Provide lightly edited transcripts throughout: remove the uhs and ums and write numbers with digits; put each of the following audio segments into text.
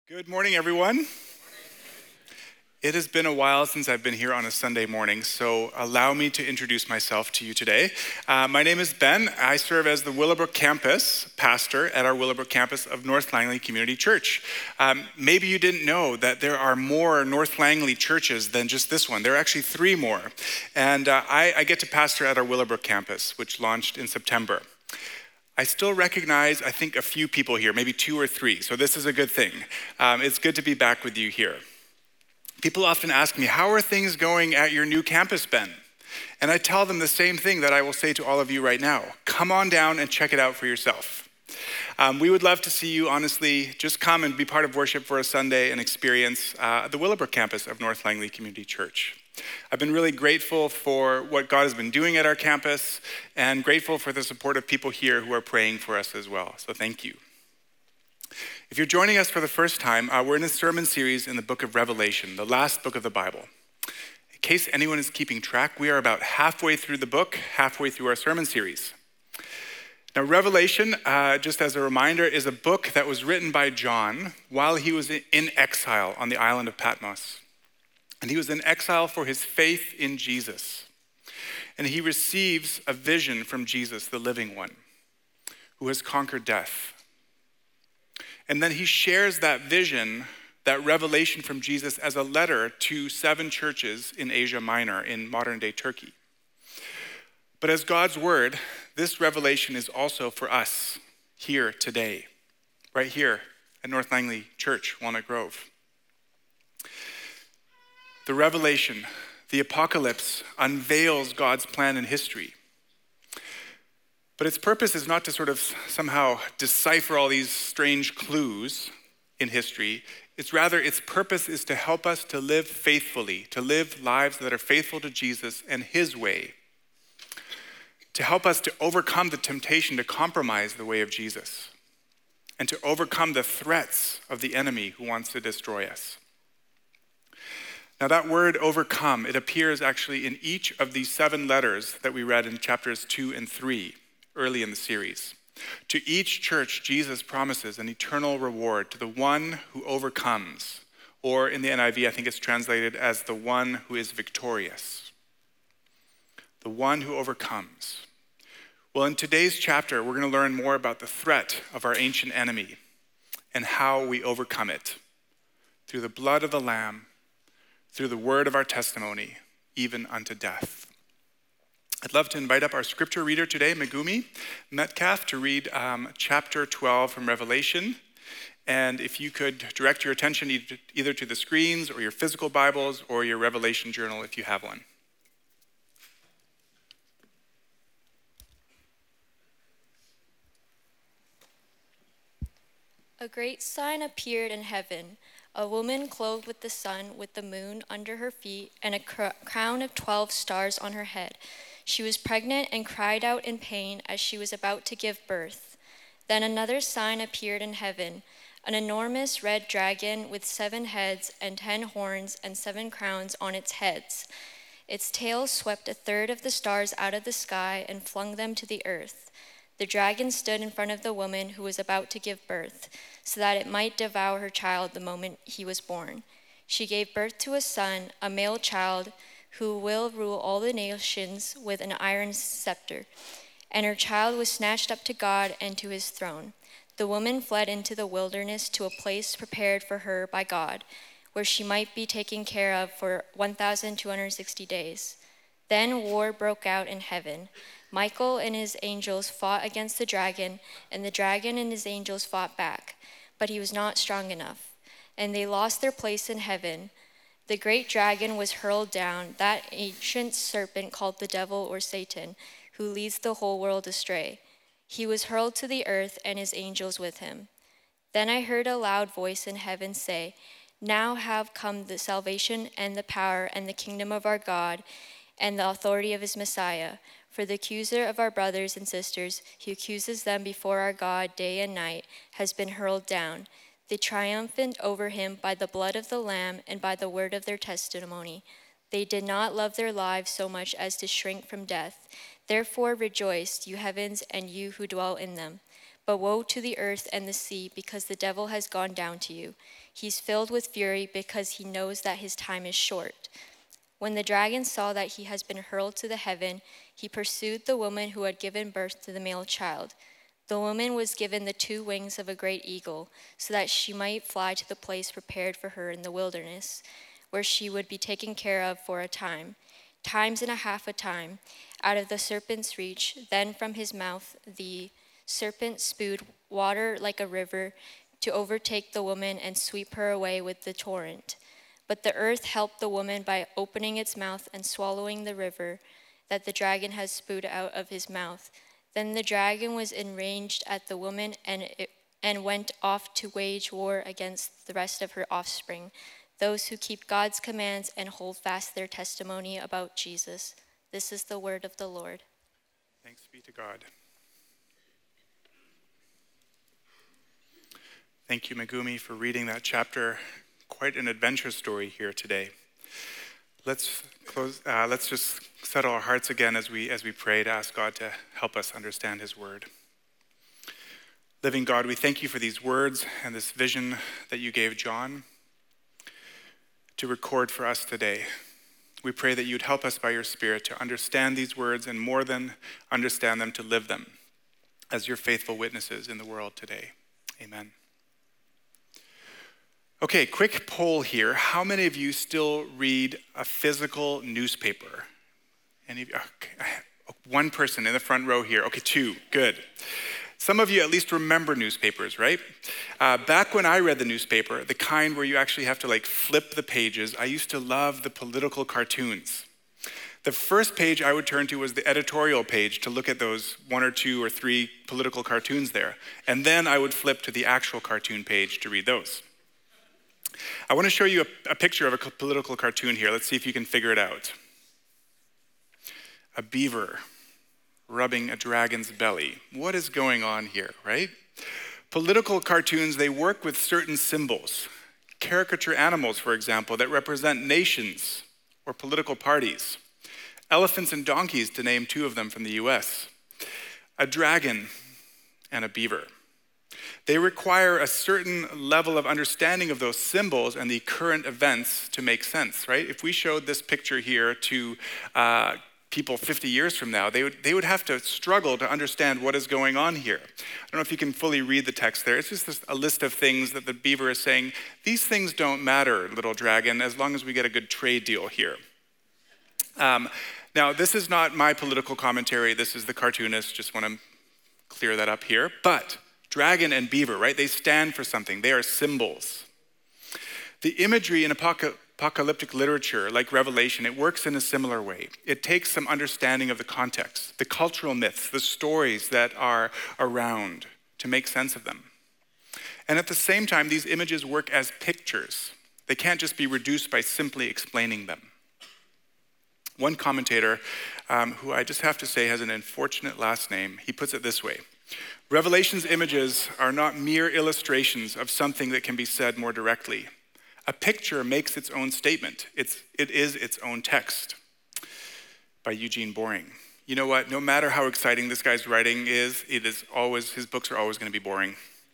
Good morning, everyone. It has been a while since I've been here on a Sunday morning, so allow me to introduce myself to you today. My name is Ben. I serve as the Willowbrook campus pastor at our Willowbrook campus of North Langley Community Church. Maybe you didn't know that there are more North Langley churches than just this one. There are actually 3 more. And I get to pastor at our Willowbrook campus, which launched in September. I still recognize, I think, a few people here, maybe 2 or 3, so this is a good thing. It's good to be back with you here. People often ask me, how are things going at your new campus, Ben? And I tell them the same thing that I will say to all of you right now. Come on down and check it out for yourself. We would love to see you, honestly. Just come and be part of worship for a Sunday and experience the Willowbrook campus of North Langley Community Church. I've been really grateful for what God has been doing at our campus and grateful for the support of people here who are praying for us as well. So thank you. If you're joining us for the first time, we're in a sermon series in the book of Revelation, the last book of the Bible. In case anyone is keeping track, we are about halfway through the book, halfway through our sermon series. Now, Revelation, just as a reminder, is a book that was written by John while he was in exile on the island of Patmos. And he was in exile for his faith in Jesus. And he receives a vision from Jesus, the living one, who has conquered death. And then he shares that vision, that revelation from Jesus, as a letter to 7 churches in Asia Minor, in modern-day Turkey. But as God's word, this revelation is also for us here today, right here at North Langley Church, Walnut Grove. The revelation, the apocalypse, unveils God's plan in history. But its purpose is not to sort of somehow decipher all these strange clues in history. It's rather, its purpose is to help us to live faithfully, to live lives that are faithful to Jesus and his way. To help us to overcome the temptation to compromise the way of Jesus. And to overcome the threats of the enemy who wants to destroy us. Now that word overcome, it appears actually in each of these 7 letters that we read in chapters 2 and 3 early in the series. To each church, Jesus promises an eternal reward to the one who overcomes, or in the NIV, I think it's translated as the one who is victorious. The one who overcomes. Well, in today's chapter, we're going to learn more about the threat of our ancient enemy and how we overcome it through the blood of the Lamb, through the word of our testimony, even unto death. I'd love to invite up our scripture reader today, Megumi Metcalf, to read chapter 12 from Revelation. And if you could direct your attention either to the screens or your physical Bibles or your Revelation journal if you have one. A great sign appeared in heaven, a woman clothed with the sun, with the moon under her feet, and a crown of 12 stars on her head. She was pregnant and cried out in pain as she was about to give birth. Then another sign appeared in heaven, an enormous red dragon with 7 heads and 10 horns and 7 crowns on its heads. Its tail swept a third of the stars out of the sky and flung them to the earth. The dragon stood in front of the woman who was about to give birth, so that it might devour her child the moment he was born. She gave birth to a son, a male child, who will rule all the nations with an iron scepter. And her child was snatched up to God and to his throne. The woman fled into the wilderness to a place prepared for her by God, where she might be taken care of for 1,260 days. Then war broke out in heaven. Michael and his angels fought against the dragon, and the dragon and his angels fought back, but he was not strong enough, and they lost their place in heaven. The great dragon was hurled down, that ancient serpent called the devil or Satan, who leads the whole world astray. He was hurled to the earth and his angels with him. Then I heard a loud voice in heaven say, "Now have come the salvation and the power and the kingdom of our God and the authority of his Messiah. For the accuser of our brothers and sisters, who accuses them before our God day and night, has been hurled down. They triumphed over him by the blood of the Lamb and by the word of their testimony. They did not love their lives so much as to shrink from death. Therefore rejoice, you heavens, and you who dwell in them. But woe to the earth and the sea, because the devil has gone down to you. He's filled with fury because he knows that his time is short. When the dragon saw that he has been hurled to the heaven, he pursued the woman who had given birth to the male child. The woman was given the 2 wings of a great eagle, so that she might fly to the place prepared for her in the wilderness, where she would be taken care of for a time, times and a half a time, out of the serpent's reach. Then from his mouth the serpent spewed water like a river to overtake the woman and sweep her away with the torrent. But the earth helped the woman by opening its mouth and swallowing the river that the dragon had spewed out of his mouth. Then the dragon was enraged at the woman and went off to wage war against the rest of her offspring, those who keep God's commands and hold fast their testimony about Jesus. This is the word of the Lord. Thanks be to God. Thank you, Megumi, for reading that chapter. Quite an adventure story here today. Let's just settle our hearts again as we pray to ask God to help us understand his word. Living God, we thank you for these words and this vision that you gave John to record for us today. We pray that you'd help us by your Spirit to understand these words and more than understand them, to live them as your faithful witnesses in the world today. Amen. Okay, quick poll here. How many of you still read a physical newspaper? Any of you? Okay. One person in the front row here. Okay, 2. Good. Some of you at least remember newspapers, right? Back when I read the newspaper, the kind where you actually have to flip the pages, I used to love the political cartoons. The first page I would turn to was the editorial page to look at those 1 or 2 or 3 political cartoons there. And then I would flip to the actual cartoon page to read those. I want to show you a picture of a political cartoon here. Let's see if you can figure it out. A beaver rubbing a dragon's belly. What is going on here, right? Political cartoons, they work with certain symbols. Caricature animals, for example, that represent nations or political parties. Elephants and donkeys, to name 2 of them from the US. A dragon and a beaver. They require a certain level of understanding of those symbols and the current events to make sense, right? If we showed this picture here to people 50 years from now, they would have to struggle to understand what is going on here. I don't know if you can fully read the text there. It's just a list of things that the beaver is saying. These things don't matter, little dragon, as long as we get a good trade deal here. Now, this is not my political commentary. This is the cartoonist. Just want to clear that up here. But dragon and beaver, right? They stand for something. They are symbols. The imagery in apocalyptic literature, like Revelation, it works in a similar way. It takes some understanding of the context, the cultural myths, the stories that are around to make sense of them. And at the same time, these images work as pictures. They can't just be reduced by simply explaining them. One commentator, who I just have to say has an unfortunate last name, he puts it this way: Revelation's images are not mere illustrations of something that can be said more directly. A picture makes its own statement. It is its own text. By Eugene Boring. You know what? No matter how exciting this guy's writing is, his books are always going to be boring.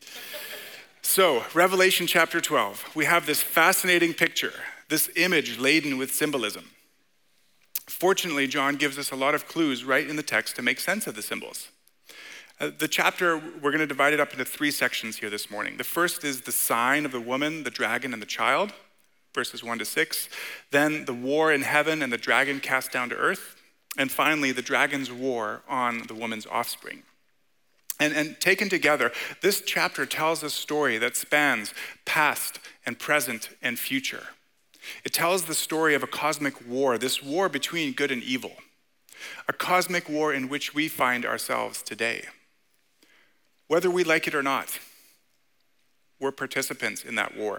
So, Revelation chapter 12, we have this fascinating picture, this image laden with symbolism. Fortunately, John gives us a lot of clues right in the text to make sense of the symbols. The chapter, we're going to divide it up into 3 sections here this morning. The first is the sign of the woman, the dragon, and the child, verses 1-6. Then the war in heaven and the dragon cast down to earth. And finally, the dragon's war on the woman's offspring. And taken together, this chapter tells a story that spans past and present and future. It tells the story of a cosmic war, this war between good and evil. A cosmic war in which we find ourselves today. Whether we like it or not, we're participants in that war.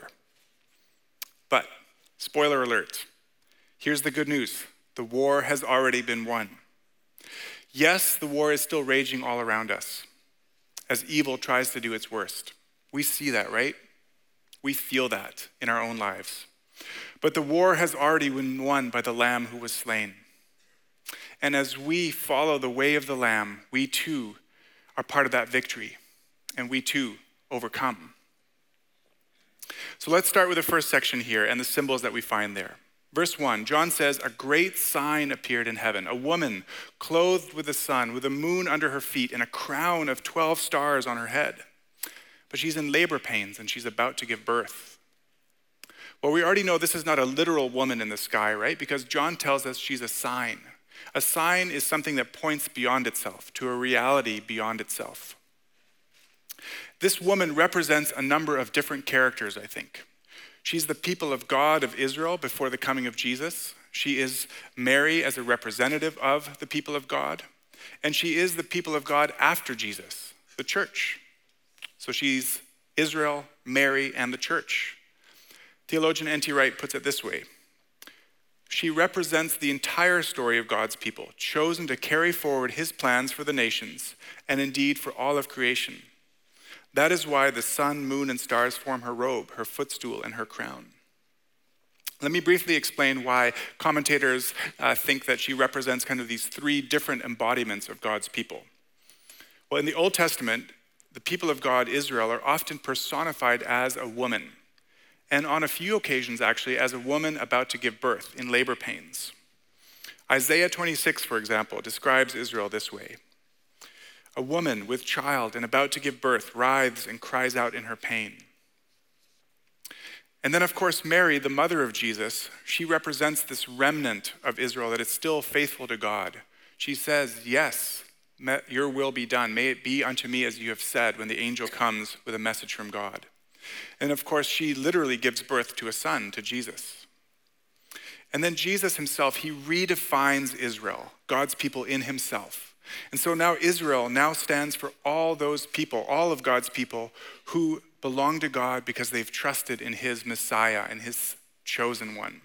But, spoiler alert, here's the good news. The war has already been won. Yes, the war is still raging all around us as evil tries to do its worst. We see that, right? We feel that in our own lives. But the war has already been won by the Lamb who was slain. And as we follow the way of the Lamb, we too are part of that victory. and we too overcome. So let's start with the first section here and the symbols that we find there. Verse 1, John says, a great sign appeared in heaven, a woman clothed with the sun, with the moon under her feet, and a crown of 12 stars on her head. But she's in labor pains, and she's about to give birth. Well, we already know this is not a literal woman in the sky, right? Because John tells us she's a sign. A sign is something that points beyond itself, to a reality beyond itself. This woman represents a number of different characters, I think. She's the people of God of Israel before the coming of Jesus. She is Mary as a representative of the people of God. And she is the people of God after Jesus, the church. So she's Israel, Mary, and the church. Theologian N.T. Wright puts it this way. She represents the entire story of God's people, chosen to carry forward his plans for the nations, and indeed for all of creation. That is why the sun, moon, and stars form her robe, her footstool, and her crown. Let me briefly explain why commentators think that she represents kind of these three different embodiments of God's people. Well, in the Old Testament, the people of God, Israel, are often personified as a woman, and on a few occasions, actually, as a woman about to give birth in labor pains. Isaiah 26, for example, describes Israel this way. A woman with child and about to give birth writhes and cries out in her pain. And then, of course, Mary, the mother of Jesus, she represents this remnant of Israel that is still faithful to God. She says, yes, your will be done. May it be unto me as you have said when the angel comes with a message from God. And of course, she literally gives birth to a son, to Jesus. And then Jesus himself, he redefines Israel, God's people in himself. And so now Israel now stands for all those people, all of God's people who belong to God because they've trusted in his Messiah and his chosen one.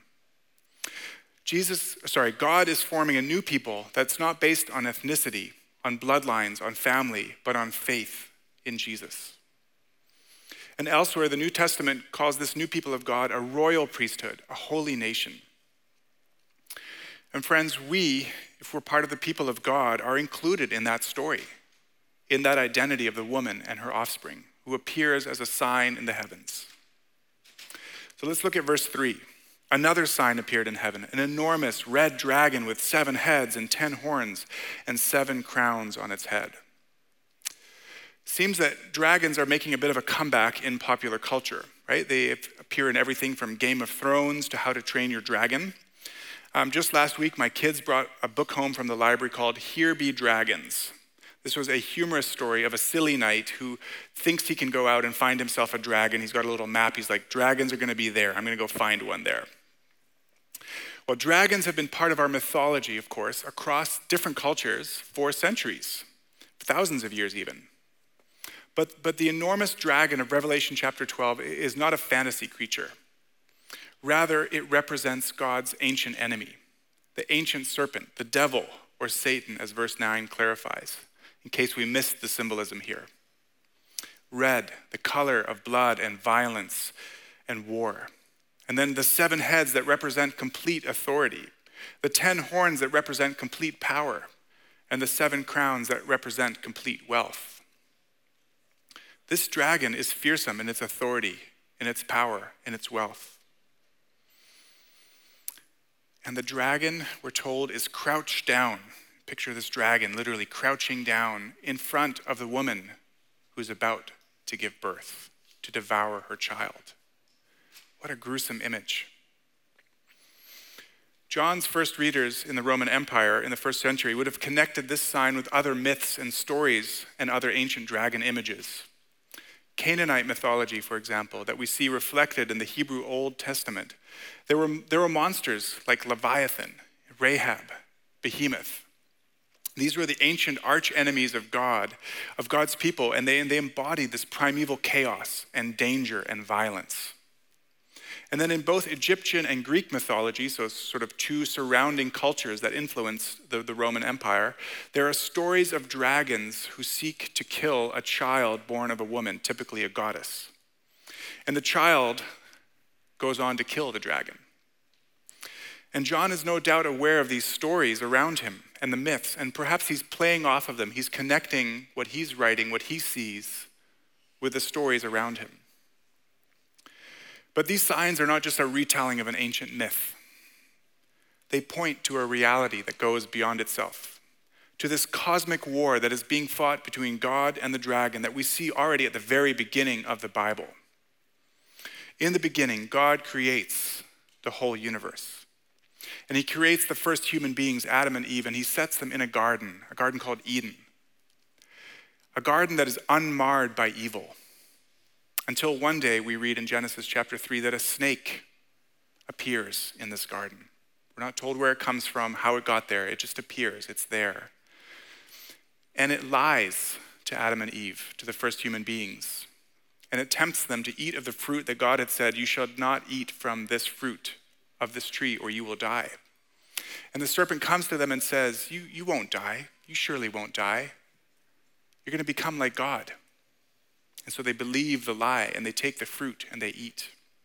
God is forming a new people that's not based on ethnicity, on bloodlines, on family, but on faith in Jesus. And elsewhere, the New Testament calls this new people of God a royal priesthood, a holy nation. And friends, we, if we're part of the people of God, are included in that story, in that identity of the woman and her offspring, who appears as a sign in the heavens. So let's look at verse 3. Another sign appeared in heaven, an enormous red dragon with 7 heads and 10 horns and 7 crowns on its head. Seems that dragons are making a bit of a comeback in popular culture, right? They appear in everything from Game of Thrones to How to Train Your Dragon. Just last week, my kids brought a book home from the library called Here Be Dragons. This was a humorous story of a silly knight who thinks he can go out and find himself a dragon. He's got a little map. He's like, dragons are going to be there. I'm going to go find one there. Well, dragons have been part of our mythology, of course, across different cultures for centuries, thousands of years even. But the enormous dragon of Revelation chapter 12 is not a fantasy creature. Rather, it represents God's ancient enemy, the ancient serpent, the devil, or Satan, as verse 9 clarifies, in case we missed the symbolism here. Red, the color of blood and violence and war. And then the 7 heads that represent complete authority, the 10 horns that represent complete power, and the 7 crowns that represent complete wealth. This dragon is fearsome in its authority, in its power, in its wealth. And the dragon, we're told, is crouched down. Picture this dragon literally crouching down in front of the woman who's about to give birth, to devour her child. What a gruesome image. John's first readers in the Roman Empire in the first century would have connected this sign with other myths and stories and other ancient dragon images. Canaanite mythology, for example, that we see reflected in the Hebrew Old Testament. There were monsters like Leviathan, Rahab, Behemoth. These were the ancient arch enemies of God, of God's people, and they embodied this primeval chaos and danger and violence. And then in both Egyptian and Greek mythology, so sort of 2 surrounding cultures that influenced the Roman Empire, there are stories of dragons who seek to kill a child born of a woman, typically a goddess. And the child goes on to kill the dragon. And John is no doubt aware of these stories around him and the myths, and perhaps he's playing off of them. He's connecting what he's writing, what he sees, with the stories around him. But these signs are not just a retelling of an ancient myth. They point to a reality that goes beyond itself, to this cosmic war that is being fought between God and the dragon that we see already at the very beginning of the Bible. In the beginning, God creates the whole universe. And he creates the first human beings, Adam and Eve, and he sets them in a garden called Eden. A garden that is unmarred by evil. Until one day we read in Genesis chapter 3 that a snake appears in this garden. We're not told where it comes from, how it got there. It just appears. It's there. And it lies to Adam and Eve, to the first human beings. And it tempts them to eat of the fruit that God had said, you shall not eat from this fruit of this tree or you will die. And the serpent comes to them and says, you won't die. You surely won't die. You're going to become like God. And so they believe the lie and they take the fruit and they eat.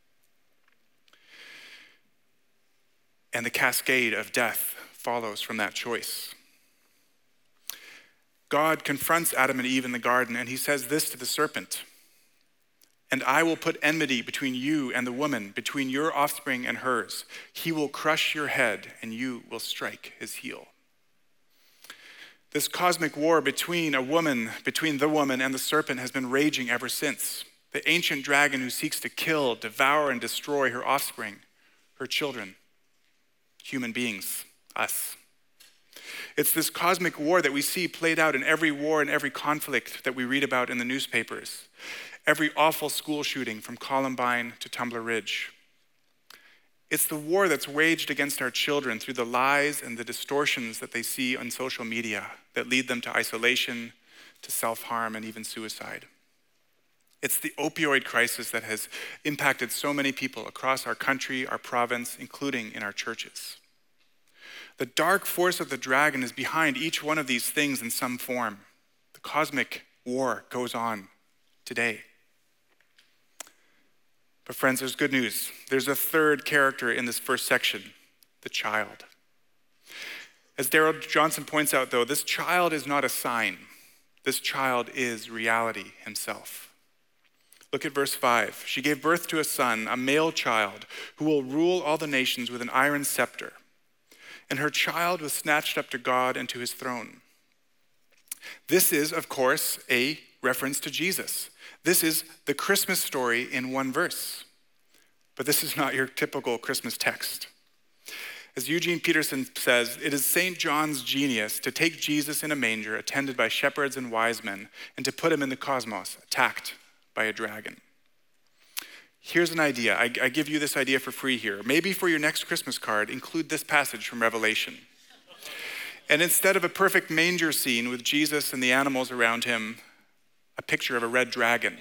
And the cascade of death follows from that choice. God confronts Adam and Eve in the garden and he says this to the serpent, and I will put enmity between you and the woman, between your offspring and hers. He will crush your head and you will strike his heel. This cosmic war between the woman and the serpent has been raging ever since. The ancient dragon who seeks to kill, devour, and destroy her offspring, her children, human beings, us. It's this cosmic war that we see played out in every war and every conflict that we read about in the newspapers. Every awful school shooting from Columbine to Tumbler Ridge. It's the war that's waged against our children through the lies and the distortions that they see on social media that lead them to isolation, to self-harm, and even suicide. It's the opioid crisis that has impacted so many people across our country, our province, including in our churches. The dark force of the dragon is behind each one of these things in some form. The cosmic war goes on today. But friends, there's good news. There's a third character in this first section, the child. As Darrell Johnson points out, though, this child is not a sign. This child is reality himself. Look at verse 5. She gave birth to a son, a male child, who will rule all the nations with an iron scepter. And her child was snatched up to God and to his throne. This is, of course, a reference to Jesus. This is the Christmas story in one verse. But this is not your typical Christmas text. As Eugene Peterson says, it is St. John's genius to take Jesus in a manger attended by shepherds and wise men and to put him in the cosmos, attacked by a dragon. Here's an idea. I give you this idea for free here. Maybe for your next Christmas card, include this passage from Revelation. And instead of a perfect manger scene with Jesus and the animals around him, a picture of a red dragon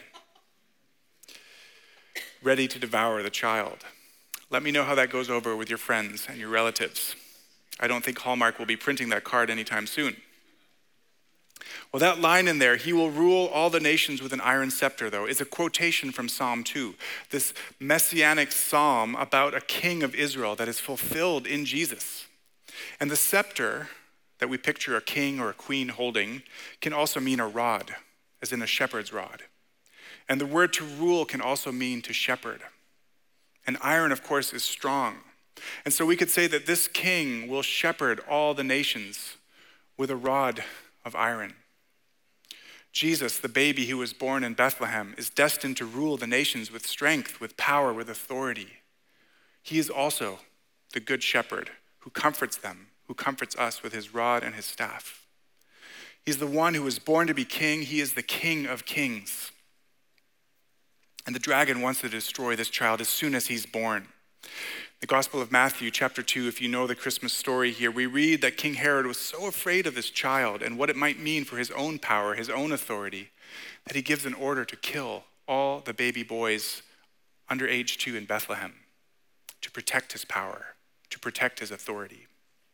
ready to devour the child. Let me know how that goes over with your friends and your relatives. I don't think Hallmark will be printing that card anytime soon. Well, that line in there, he will rule all the nations with an iron scepter, though, is a quotation from Psalm 2, this messianic psalm about a king of Israel that is fulfilled in Jesus. And the scepter that we picture a king or a queen holding can also mean a rod, as in a shepherd's rod. And the word to rule can also mean to shepherd. And iron, of course, is strong. And so we could say that this king will shepherd all the nations with a rod of iron. Jesus, the baby who was born in Bethlehem, is destined to rule the nations with strength, with power, with authority. He is also the good shepherd who comforts them, who comforts us with his rod and his staff. He's the one who was born to be king. He is the King of kings. And the dragon wants to destroy this child as soon as he's born. The Gospel of Matthew, chapter 2, if you know the Christmas story here, we read that King Herod was so afraid of this child and what it might mean for his own power, his own authority, that he gives an order to kill all the baby boys under age 2 in Bethlehem to protect his power, to protect his authority.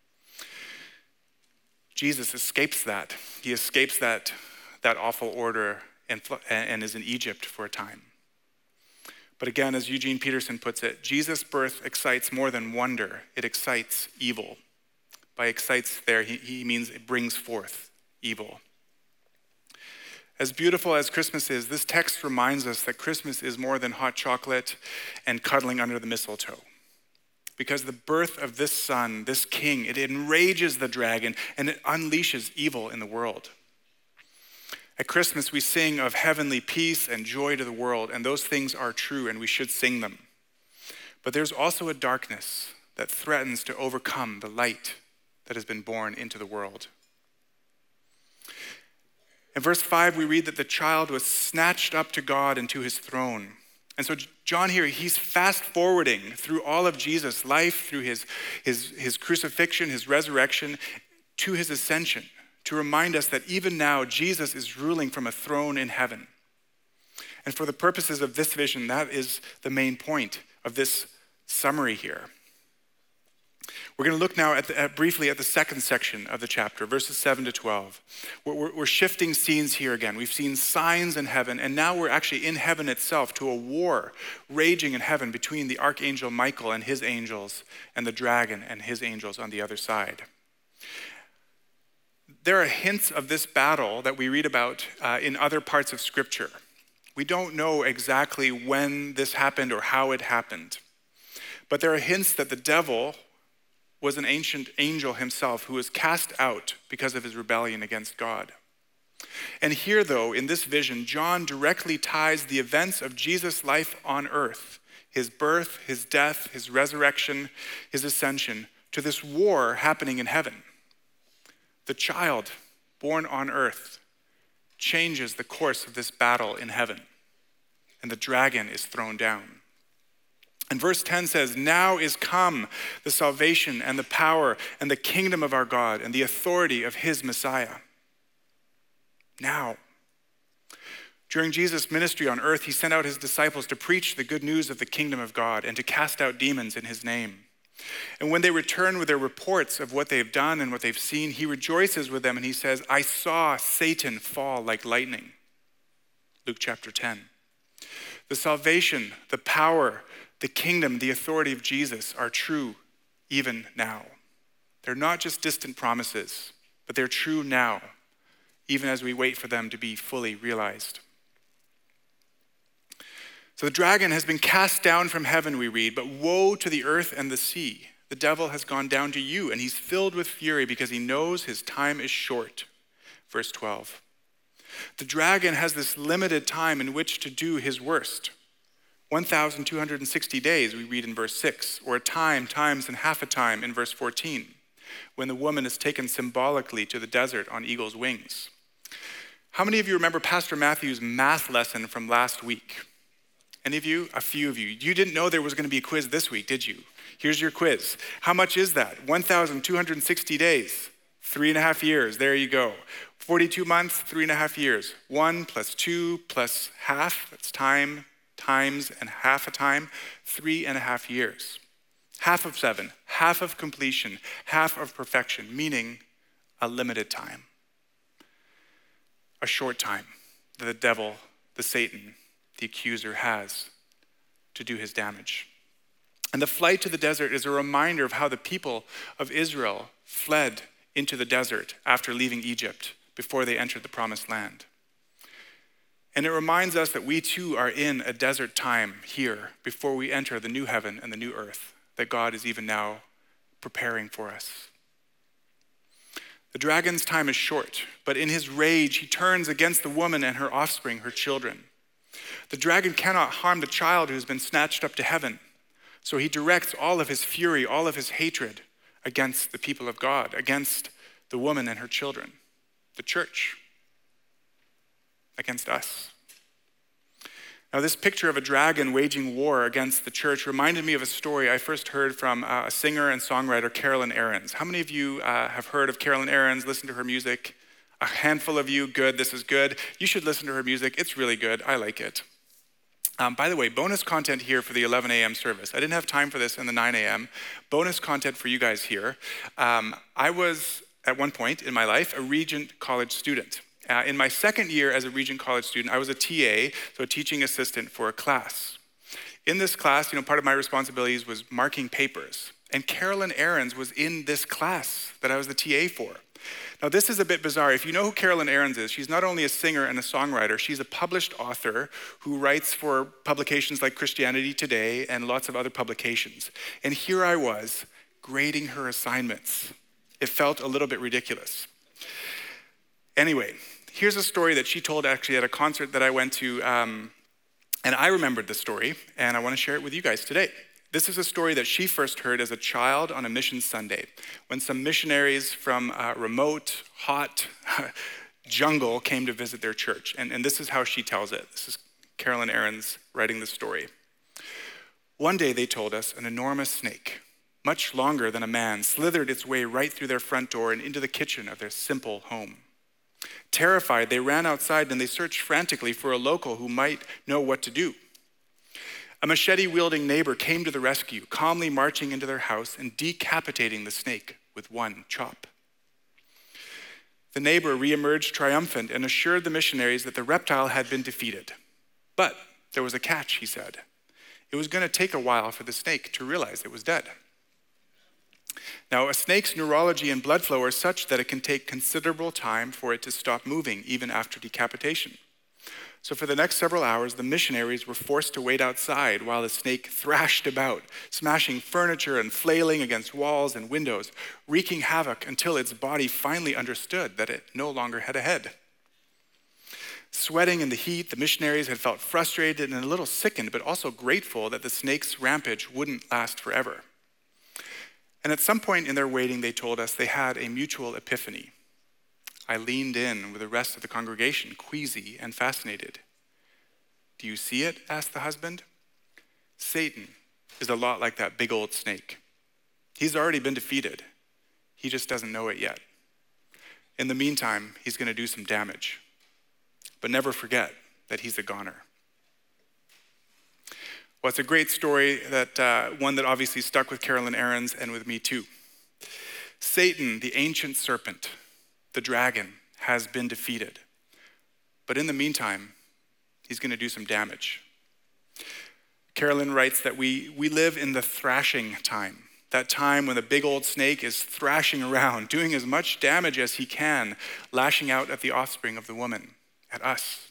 Jesus escapes that. He escapes that awful order and is in Egypt for a time. But again, as Eugene Peterson puts it, Jesus' birth excites more than wonder. It excites evil. By excites there, he means it brings forth evil. As beautiful as Christmas is, this text reminds us that Christmas is more than hot chocolate and cuddling under the mistletoe. Because the birth of this son, this king, it enrages the dragon and it unleashes evil in the world. At Christmas, we sing of heavenly peace and joy to the world, and those things are true, and we should sing them. But there's also a darkness that threatens to overcome the light that has been born into the world. In verse 5, we read that the child was snatched up to God and to his throne. And so John here, he's fast forwarding through all of Jesus' life, through his crucifixion, his resurrection, to his ascension, to remind us that even now, Jesus is ruling from a throne in heaven. And for the purposes of this vision, that is the main point of this summary here. We're going to look now briefly at the second section of the chapter, verses 7 to 12. We're shifting scenes here again. We've seen signs in heaven, and now we're actually in heaven itself to a war raging in heaven between the archangel Michael and his angels and the dragon and his angels on the other side. There are hints of this battle that we read about in other parts of Scripture. We don't know exactly when this happened or how it happened, but there are hints that the devil was an ancient angel himself who was cast out because of his rebellion against God. And here, though, in this vision, John directly ties the events of Jesus' life on earth, his birth, his death, his resurrection, his ascension, to this war happening in heaven. The child born on earth changes the course of this battle in heaven, and the dragon is thrown down. And verse 10 says, "Now is come the salvation and the power and the kingdom of our God and the authority of his Messiah." Now. During Jesus' ministry on earth, he sent out his disciples to preach the good news of the kingdom of God and to cast out demons in his name. And when they return with their reports of what they've done and what they've seen, he rejoices with them and he says, "I saw Satan fall like lightning." Luke chapter 10. The salvation, the power, the kingdom, the authority of Jesus are true even now. They're not just distant promises, but they're true now, even as we wait for them to be fully realized. So the dragon has been cast down from heaven, we read, but woe to the earth and the sea. The devil has gone down to you, and he's filled with fury because he knows his time is short. Verse 12. The dragon has this limited time in which to do his worst. 1,260 days, we read in verse 6, or a time, times, and half a time in verse 14, when the woman is taken symbolically to the desert on eagle's wings. How many of you remember Pastor Matthew's math lesson from last week? Any of you? A few of you. You didn't know there was going to be a quiz this week, did you? Here's your quiz. How much is that? 1,260 days, 3.5 years. There you go. 42 months, 3.5 years. 1 plus 2 plus half, that's time, times, and half a time, 3.5 years. Half of 7, half of completion, half of perfection, meaning a limited time. A short time that the devil, the Satan, the accuser has to do his damage. And the flight to the desert is a reminder of how the people of Israel fled into the desert after leaving Egypt before they entered the promised land. And it reminds us that we too are in a desert time here before we enter the new heaven and the new earth that God is even now preparing for us. The dragon's time is short, but in his rage, he turns against the woman and her offspring, her children. The dragon cannot harm the child who has been snatched up to heaven. So he directs all of his fury, all of his hatred against the people of God, against the woman and her children, the church, against us. Now, this picture of a dragon waging war against the church reminded me of a story I first heard from a singer and songwriter, Carolyn Aarons. How many of you have heard of Carolyn Aarons, listened to her music? A handful of you, good, this is good. You should listen to her music. It's really good. I like it. By the way, bonus content here for the 11 a.m. service. I didn't have time for this in the 9 a.m. Bonus content for you guys here. I was, at one point in my life, a Regent College student. In my second year as a Regent College student, I was a TA, so a teaching assistant for a class. In this class, part of my responsibilities was marking papers. And Carolyn Aarons was in this class that I was the TA for. Now, this is a bit bizarre. If you know who Carolyn Arends is, she's not only a singer and a songwriter, she's a published author who writes for publications like Christianity Today and lots of other publications. And here I was, grading her assignments. It felt a little bit ridiculous. Anyway, here's a story that she told actually at a concert that I went to, and I remembered the story, and I want to share it with you guys today. This is a story that she first heard as a child on a mission Sunday, when some missionaries from a remote, hot jungle came to visit their church. And this is how she tells it. This is Carolyn Arends writing the story. One day, they told us, an enormous snake, much longer than a man, slithered its way right through their front door and into the kitchen of their simple home. Terrified, they ran outside and they searched frantically for a local who might know what to do. A machete-wielding neighbor came to the rescue, calmly marching into their house and decapitating the snake with one chop. The neighbor reemerged triumphant and assured the missionaries that the reptile had been defeated. But there was a catch, he said. It was going to take a while for the snake to realize it was dead. Now, a snake's neurology and blood flow are such that it can take considerable time for it to stop moving, even after decapitation. So for the next several hours, the missionaries were forced to wait outside while the snake thrashed about, smashing furniture and flailing against walls and windows, wreaking havoc until its body finally understood that it no longer had a head. Sweating in the heat, the missionaries had felt frustrated and a little sickened, but also grateful that the snake's rampage wouldn't last forever. And at some point in their waiting, they told us they had a mutual epiphany. I leaned in with the rest of the congregation, queasy and fascinated. Do you see it? Asked the husband. Satan is a lot like that big old snake. He's already been defeated. He just doesn't know it yet. In the meantime, he's going to do some damage. But never forget that he's a goner. Well, it's a great story, that one that obviously stuck with Carolyn Arends and with me too. Satan, the ancient serpent, the dragon, has been defeated. But in the meantime, he's going to do some damage. Carolyn writes that we live in the thrashing time, that time when the big old snake is thrashing around, doing as much damage as he can, lashing out at the offspring of the woman, at us.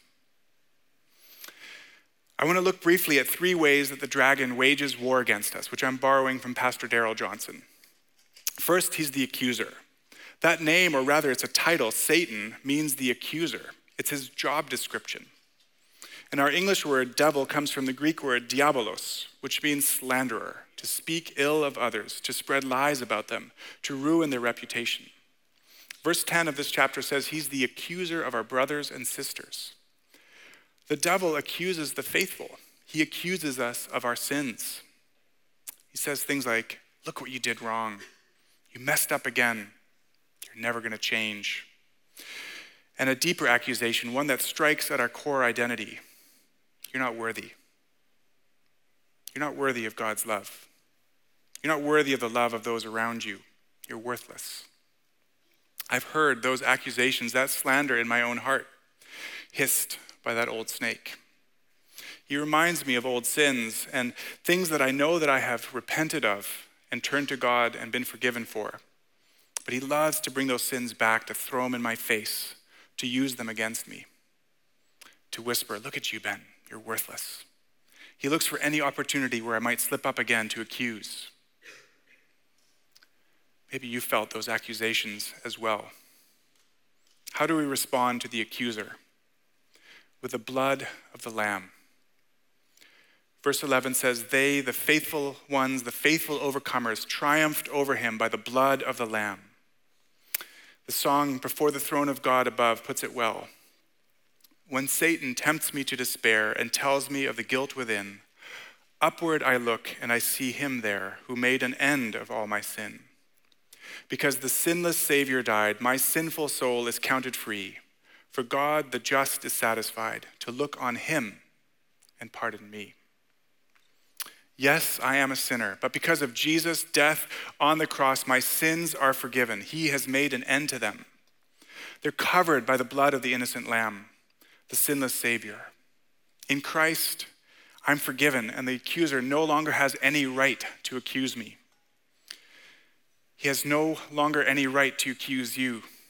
I want to look briefly at 3 ways that the dragon wages war against us, which I'm borrowing from Pastor Darrell Johnson. First, he's the accuser. That name, or rather it's a title, Satan, means the accuser. It's his job description. And our English word devil comes from the Greek word diabolos, which means slanderer, to speak ill of others, to spread lies about them, to ruin their reputation. Verse 10 of this chapter says he's the accuser of our brothers and sisters. The devil accuses the faithful. He accuses us of our sins. He says things like, look what you did wrong. You messed up again. You're never going to change. And a deeper accusation, one that strikes at our core identity. You're not worthy. You're not worthy of God's love. You're not worthy of the love of those around you. You're worthless. I've heard those accusations, that slander in my own heart, hissed by that old snake. He reminds me of old sins and things that I know that I have repented of and turned to God and been forgiven for. But he loves to bring those sins back, to throw them in my face, to use them against me, to whisper, look at you, Ben, you're worthless. He looks for any opportunity where I might slip up again to accuse. Maybe you felt those accusations as well. How do we respond to the accuser? With the blood of the Lamb. Verse 11 says, they, the faithful ones, the faithful overcomers, triumphed over him by the blood of the Lamb. The song Before the Throne of God Above puts it well. When Satan tempts me to despair and tells me of the guilt within, upward I look and I see him there who made an end of all my sin. Because the sinless Savior died, my sinful soul is counted free. For God, the just, is satisfied to look on him and pardon me. Yes, I am a sinner, but because of Jesus' death on the cross, my sins are forgiven. He has made an end to them. They're covered by the blood of the innocent Lamb, the sinless Savior. In Christ, I'm forgiven, and the accuser no longer has any right to accuse me. He has no longer any right to accuse you.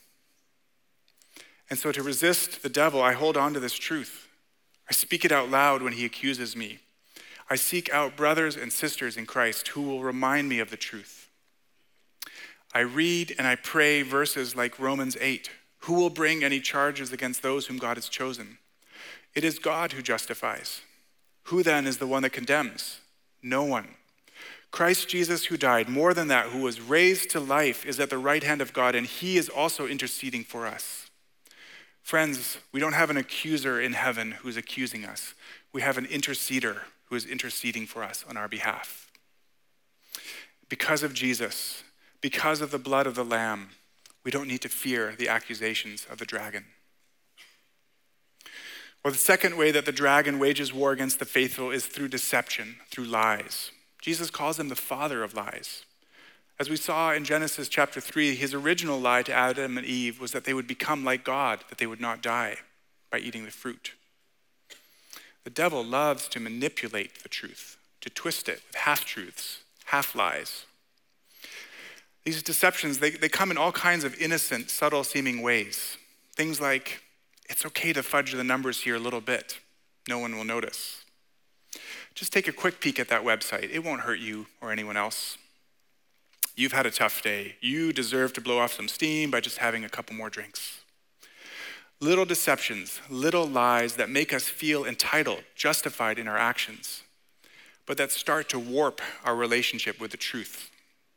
And so to resist the devil, I hold on to this truth. I speak it out loud when he accuses me. I seek out brothers and sisters in Christ who will remind me of the truth. I read and I pray verses like Romans 8. Who will bring any charges against those whom God has chosen? It is God who justifies. Who then is the one that condemns? No one. Christ Jesus, who died, more than that, who was raised to life, is at the right hand of God, and he is also interceding for us. Friends, we don't have an accuser in heaven who's accusing us. We have an interceder who is interceding for us on our behalf. Because of Jesus, because of the blood of the Lamb, we don't need to fear the accusations of the dragon. Well, the second way that the dragon wages war against the faithful is through deception, through lies. Jesus calls him the father of lies. As we saw in Genesis chapter 3, his original lie to Adam and Eve was that they would become like God, that they would not die by eating the fruit. The devil loves to manipulate the truth, to twist it with half-truths, half-lies. These deceptions, they come in all kinds of innocent, subtle-seeming ways. Things like, it's okay to fudge the numbers here a little bit. No one will notice. Just take a quick peek at that website. It won't hurt you or anyone else. You've had a tough day. You deserve to blow off some steam by just having a couple more drinks. Little deceptions, little lies that make us feel entitled, justified in our actions, but that start to warp our relationship with the truth.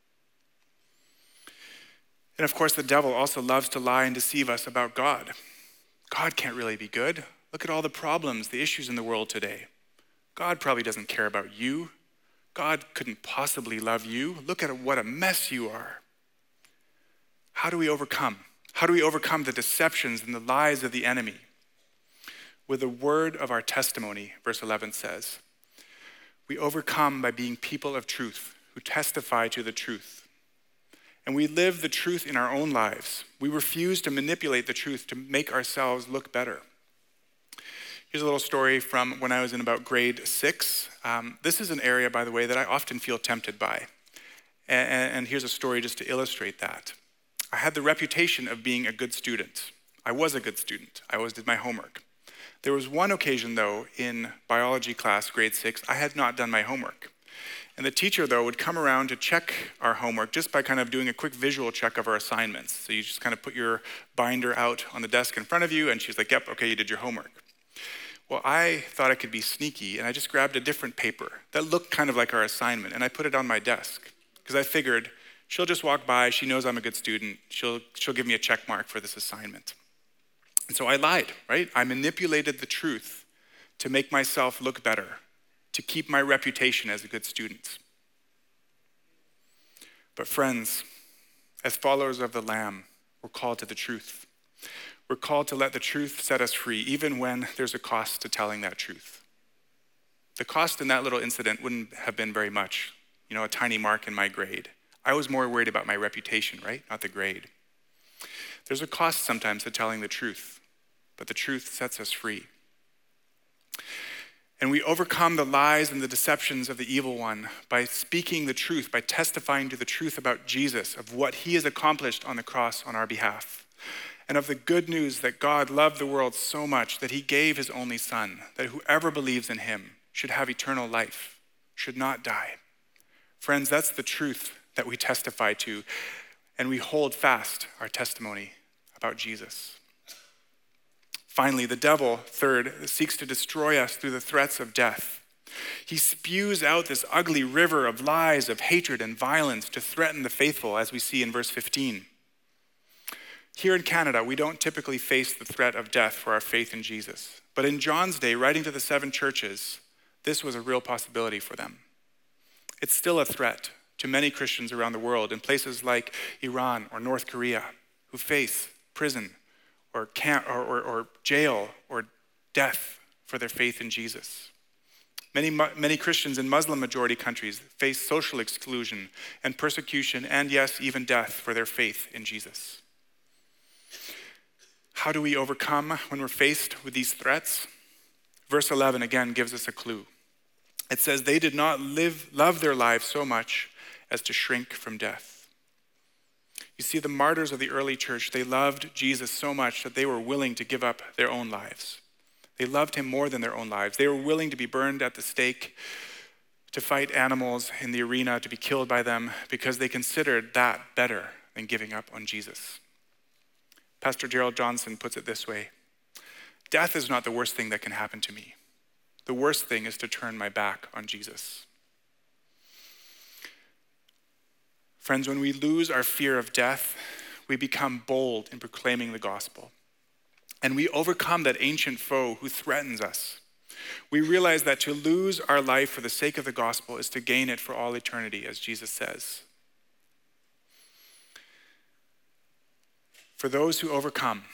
And of course, the devil also loves to lie and deceive us about God. God can't really be good. Look at all the problems, the issues in the world today. God probably doesn't care about you. God couldn't possibly love you. Look at what a mess you are. How do we overcome? How do we overcome the deceptions and the lies of the enemy? With the word of our testimony, verse 11 says, we overcome by being people of truth who testify to the truth. And we live the truth in our own lives. We refuse to manipulate the truth to make ourselves look better. Here's a little story from when I was in about grade 6. This is an area, by the way, that I often feel tempted by. And here's a story just to illustrate that. I had the reputation of being a good student. I was a good student. I always did my homework. There was one occasion, though, in biology class, grade 6, I had not done my homework. And the teacher, though, would come around to check our homework just by kind of doing a quick visual check of our assignments. So you just kind of put your binder out on the desk in front of you, and she's like, yep, okay, you did your homework. Well, I thought I could be sneaky, and I just grabbed a different paper that looked kind of like our assignment, and I put it on my desk because I figured she'll just walk by, she knows I'm a good student, she'll give me a check mark for this assignment. And so I lied, right? I manipulated the truth to make myself look better, to keep my reputation as a good student. But friends, as followers of the Lamb, we're called to the truth. We're called to let the truth set us free, even when there's a cost to telling that truth. The cost in that little incident wouldn't have been very much, a tiny mark in my grade. I was more worried about my reputation, right? Not the grade. There's a cost sometimes to telling the truth, but the truth sets us free. And we overcome the lies and the deceptions of the evil one by speaking the truth, by testifying to the truth about Jesus, of what he has accomplished on the cross on our behalf, and of the good news that God loved the world so much that he gave his only son, that whoever believes in him should have eternal life, should not die. Friends, that's the truth that we testify to, and we hold fast our testimony about Jesus. Finally, the devil, third, seeks to destroy us through the threats of death. He spews out this ugly river of lies, of hatred and violence to threaten the faithful, as we see in verse 15. Here in Canada, we don't typically face the threat of death for our faith in Jesus. But in John's day, writing to the 7 churches, this was a real possibility for them. It's still a threat to many Christians around the world in places like Iran or North Korea who face prison or jail or death for their faith in Jesus. Many Christians in Muslim-majority countries face social exclusion and persecution and, yes, even death for their faith in Jesus. How do we overcome when we're faced with these threats? Verse 11 again gives us a clue. It says, they did not love their lives so much as to shrink from death. You see, the martyrs of the early church, they loved Jesus so much that they were willing to give up their own lives. They loved him more than their own lives. They were willing to be burned at the stake, to fight animals in the arena, to be killed by them, because they considered that better than giving up on Jesus. Pastor Gerald Johnson puts it this way: death is not the worst thing that can happen to me. The worst thing is to turn my back on Jesus. Friends, when we lose our fear of death, we become bold in proclaiming the gospel. And we overcome that ancient foe who threatens us. We realize that to lose our life for the sake of the gospel is to gain it for all eternity, as Jesus says. For those who overcome,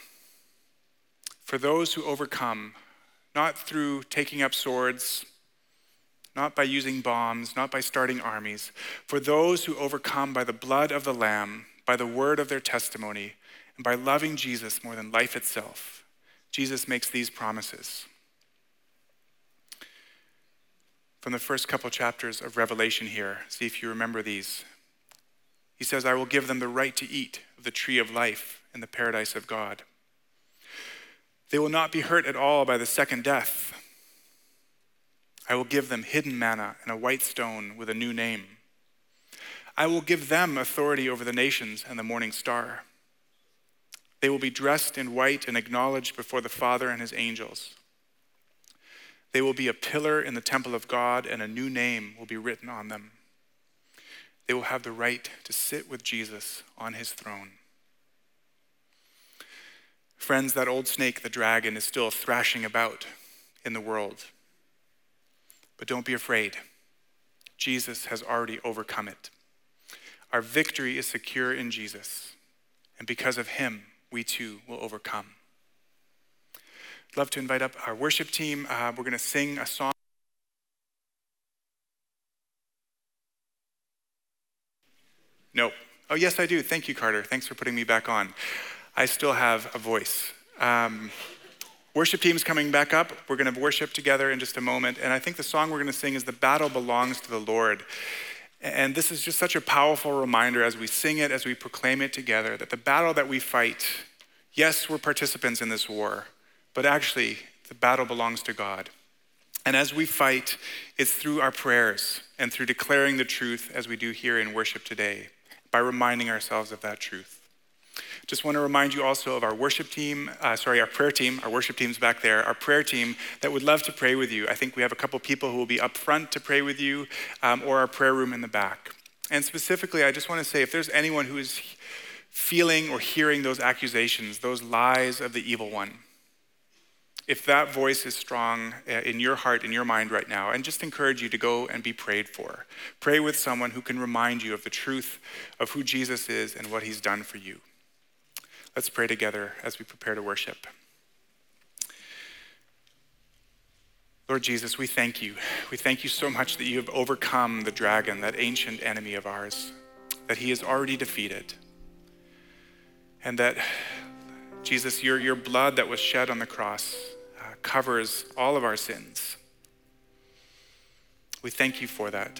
not through taking up swords, not by using bombs, not by starting armies, for those who overcome by the blood of the Lamb, by the word of their testimony, and by loving Jesus more than life itself, Jesus makes these promises. From the first couple chapters of Revelation here, see if you remember these. He says, I will give them the right to eat of the tree of life in the paradise of God. They will not be hurt at all by the second death. I will give them hidden manna and a white stone with a new name. I will give them authority over the nations and the morning star. They will be dressed in white and acknowledged before the Father and his angels. They will be a pillar in the temple of God, and a new name will be written on them. They will have the right to sit with Jesus on his throne. Friends, that old snake, the dragon, is still thrashing about in the world. But don't be afraid. Jesus has already overcome it. Our victory is secure in Jesus. And because of him, we too will overcome. I'd love to invite up our worship team. We're going to sing a song. Nope. Oh, yes, I do. Thank you, Carter. Thanks for putting me back on. I still have a voice. Worship team's coming back up. We're going to worship together in just a moment. And I think the song we're going to sing is The Battle Belongs to the Lord. And this is just such a powerful reminder as we sing it, as we proclaim it together, that the battle that we fight, yes, we're participants in this war, but actually the battle belongs to God. And as we fight, it's through our prayers and through declaring the truth as we do here in worship today, by reminding ourselves of that truth. Just want to remind you also of our worship team, our prayer team. Our worship team's back there, our prayer team that would love to pray with you. I think we have a couple people who will be up front to pray with you, or our prayer room in the back. And specifically, I just want to say, if there's anyone who is feeling or hearing those accusations, those lies of the evil one, if that voice is strong in your heart, in your mind right now, and just encourage you to go and be prayed for. Pray with someone who can remind you of the truth of who Jesus is and what he's done for you. Let's pray together as we prepare to worship. Lord Jesus, we thank you. We thank you so much that you have overcome the dragon, that ancient enemy of ours, that he is already defeated. And that, Jesus, your blood that was shed on the cross covers all of our sins. We thank you for that.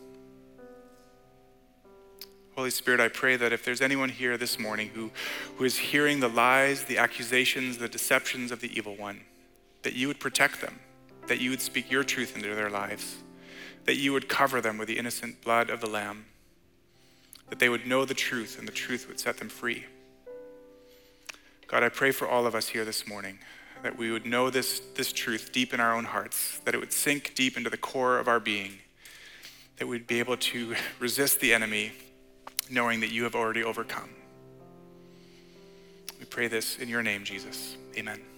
Holy Spirit, I pray that if there's anyone here this morning who is hearing the lies, the accusations, the deceptions of the evil one, that you would protect them, that you would speak your truth into their lives, that you would cover them with the innocent blood of the Lamb, that they would know the truth and the truth would set them free. God, I pray for all of us here this morning, that we would know this truth deep in our own hearts, that it would sink deep into the core of our being, that we'd be able to resist the enemy, knowing that you have already overcome. We pray this in your name, Jesus. Amen.